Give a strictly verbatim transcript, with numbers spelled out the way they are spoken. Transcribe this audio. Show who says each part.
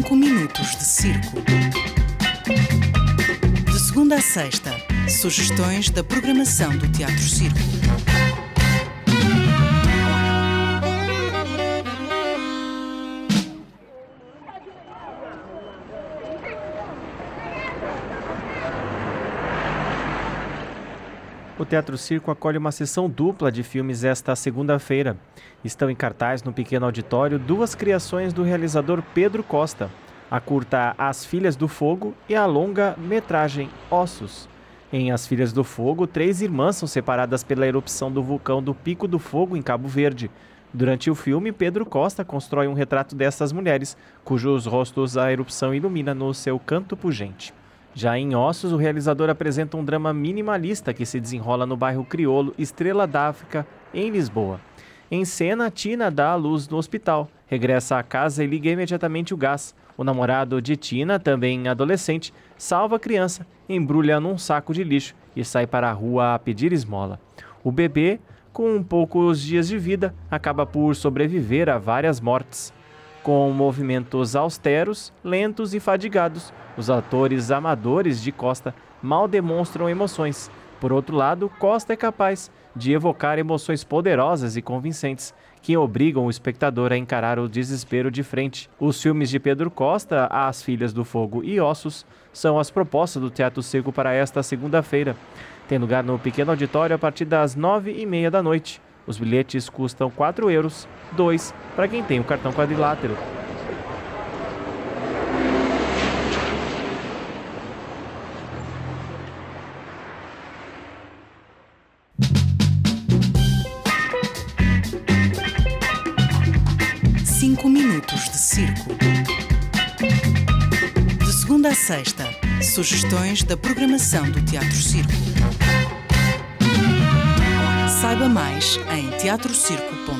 Speaker 1: Cinco minutos de circo. De segunda a sexta, sugestões da programação do Teatro Circo.
Speaker 2: O Teatro Circo acolhe uma sessão dupla de filmes esta segunda-feira. Estão em cartaz no pequeno auditório duas criações do realizador Pedro Costa, a curta As Filhas do Fogo e a longa-metragem Ossos. Em As Filhas do Fogo, três irmãs são separadas pela erupção do vulcão do Pico do Fogo em Cabo Verde. Durante o filme, Pedro Costa constrói um retrato dessas mulheres, cujos rostos a erupção ilumina no seu canto pungente. Já em Ossos, o realizador apresenta um drama minimalista que se desenrola no bairro crioulo Estrela d'África, em Lisboa. Em cena, Tina dá à luz no hospital, regressa à casa e liga imediatamente o gás. O namorado de Tina, também adolescente, salva a criança, embrulha num saco de lixo e sai para a rua a pedir esmola. O bebê, com poucos dias de vida, acaba por sobreviver a várias mortes. Com movimentos austeros, lentos e fadigados, os atores amadores de Costa mal demonstram emoções. Por outro lado, Costa é capaz de evocar emoções poderosas e convincentes que obrigam o espectador a encarar o desespero de frente. Os filmes de Pedro Costa, As Filhas do Fogo e Ossos, são as propostas do Teatro Circo para esta segunda-feira. Tem lugar no pequeno auditório a partir das nove e meia da noite. Os bilhetes custam quatro euros, dois para quem tem o cartão quadrilátero.
Speaker 1: Cinco minutos de circo. De segunda a sexta, sugestões da programação do Teatro Circo. Saiba mais em teatro circo ponto pt.